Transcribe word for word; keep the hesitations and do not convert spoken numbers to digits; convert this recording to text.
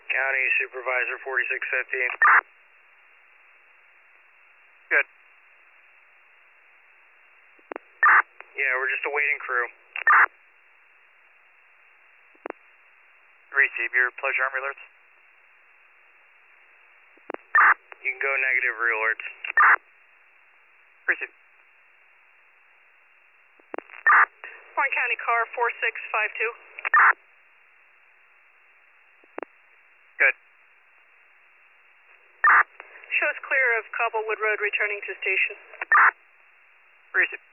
County Supervisor forty-six fifteen. Good. Yeah, we're just awaiting crew. Receive your pleasure army alerts. You can go negative realerts. Receive. Warren County car four six five two. Good. Shows clear of Cobblewood Road returning to station. Receive.